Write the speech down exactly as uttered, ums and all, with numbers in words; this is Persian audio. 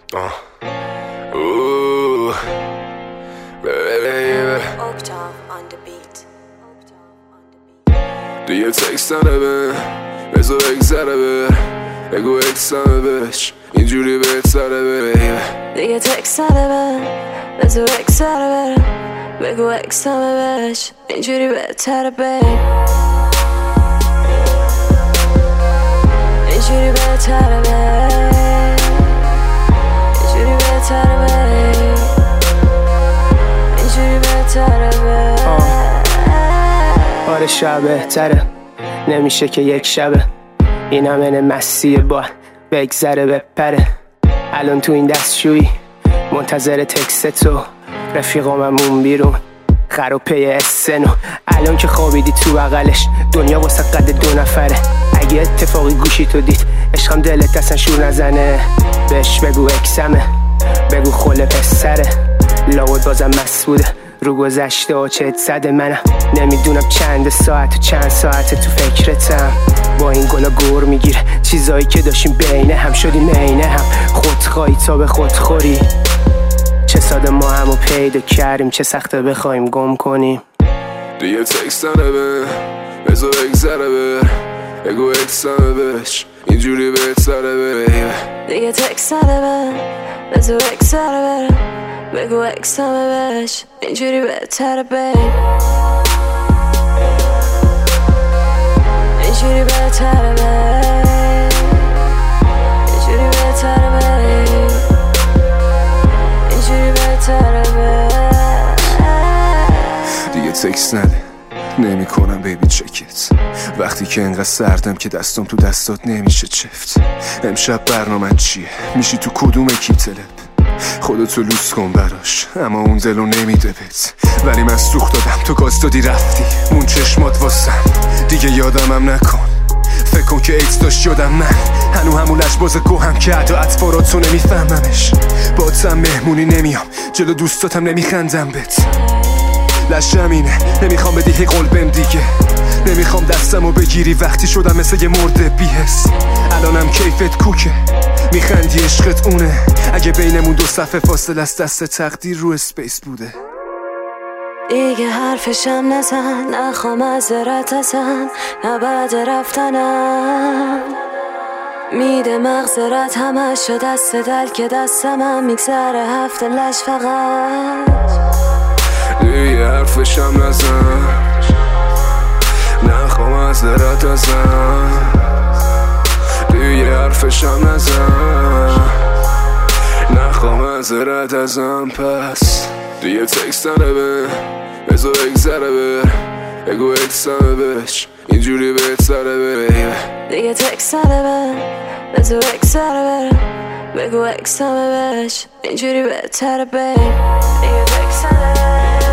آه اوه baby دیگه تکست نده بذار بگذره بر بگو اکسمه بش اینجوری بهتره بیبه دیگه تکست نده بر بذار بگذره بر بگو اکسمه بش اینجوری بهتره بیب اینجوری بهتره بیب اینجوری بهتره بیب اینجوری بهتره بیب آره شب بهتره نمیشه که یک شبه این همه مسیه با بگذره بپره الان تو این دستشویی منتظر تکست تو رفیقاممون بیرون خروپه اسنو الان که خوابیدی تو بغلش دنیا واسه قد دو نفره اگه اتفاقی گوشی تو دید عشقم دلت اصلا شور نزنه بهش بگو اکسمه بگو خله پسره لاود بازم مسئوله رو گذشته و چت زده منم نمیدونم چند ساعت و چند ساعت تو فکرتم با این گلا گور میگیره چیزایی که داشتیم بینه هم شدیم عینه هم خودخواهی تا به خودخوری چه ساده ما همو پیدا کردیم چه سخته بخوایم گم کنیم دیگه تکست نده بذار بگذره بر بگو اکسمه بش اینجوری بهتره بیبه دیگه تکست نده بذار بگذره بر بگو اکسمه بش اینجوری بهتره بیب اینجوری بهتره بیب اینجوری بهتره بیب اینجوری بهتره بیب دیگه تکست نده نمی کنم بیبی چکت وقتی که انقدر سردم که دستم تو دستات نمیشه چفت امشب برنامه چیه میشی تو کدوم اکیپ تلپ خودتو لوس کن براش اما اون دلو نمیده بهت ولی من سوخت دادم تو گاز دادی رفتی مون چشمات واسم دیگه یادمم نکن فکر کن که ایت داشت یادم من هنو همون لجباز گوهم که عدا اطفاراتو نمیفهممش با تم مهمونی نمیام جلو دوستاتم نمیخندم بهت لشم اینه نمیخوام بدی هی قلبم دیگه نمیخوام دستمو بگیری وقتی شدم مثل یه مرده بیهس الانم کیفت کوکه میخندی عشقت اونه اگه بینمون دو صفحه فاصله است دست تقدیر رو اسپیس بوده دیگه حرفشم نزن نخوام از درت ازن نه بعد رفتنم میده مغزرت همش شد دست دل که دستم هم میگذره هفته لش فقط دیگه حرفشم نزن نخوام از درت ازن دیگه حرفشم نزن نخوام از درت ازن پس دیگه تکست نده بذار بگذره بر بگو اکسمه بش اینجوری بهتره بیبه دیگه تکست نده بذار بگذره بر بگو اکسمه بش اینجوری بهتره بیب دیگه تکست نده